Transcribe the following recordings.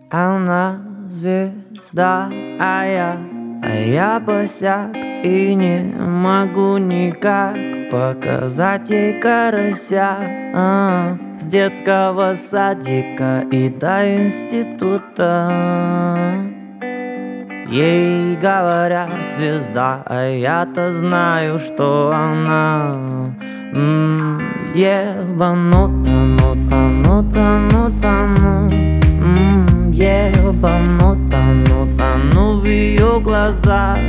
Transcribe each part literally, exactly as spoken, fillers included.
Она звезда, а я, а я босяк. И не могу никак показать ей карася. а, С детского садика и до института. Ей говорят звезда, а я-то знаю, что она м-м, ебанута, нута, нута, нута, ну м-м, ебанута, нута, ну в ее глазах.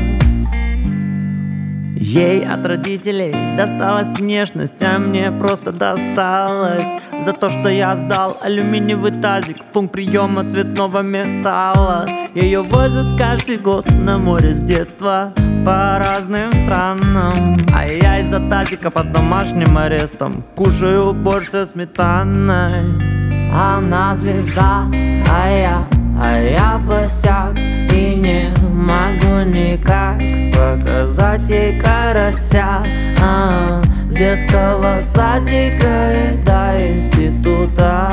Ей от родителей досталась внешность, а мне просто досталось за то, что я сдал алюминиевый тазик в пункт приема цветного металла. Ее возят каждый год на море с детства по разным странам, а я из-за тазика под домашним арестом кушаю борщ со сметаной. Она звезда, а я, а я босяк. И не могу никак показать ей карася. а, С детского садика и до института.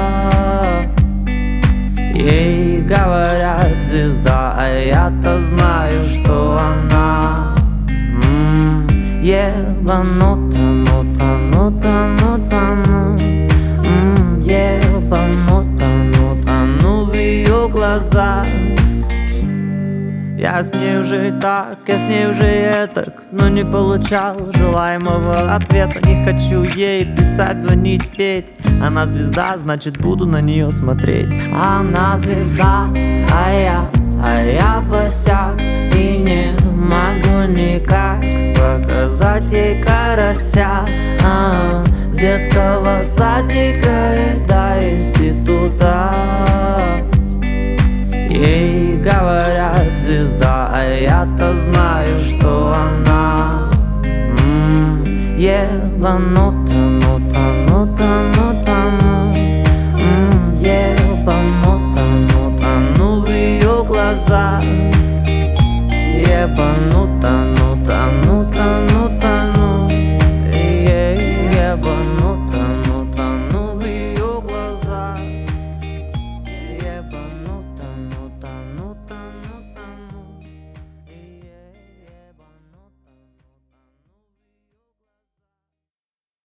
Ей говорят звезда, а я-то знаю, что она м-м, ебанута, нута, нута, нута, ну м-м, ебанута, нута, ну в ее глазах. Я с ней уже и так, я с ней уже и этак, но не получал желаемого ответа. Не хочу ей писать, звонить, петь. Она звезда, значит буду на нее смотреть. Она звезда, а я, а я босяк. И не могу никак показать ей карася. а, С детского садика и до института. Ей говорят звезда, а я-то знаю, что она м-м, ебанута, нута, нута, нута, ну м-м, ебанута, нута, ну в ее глазах. Ебанута.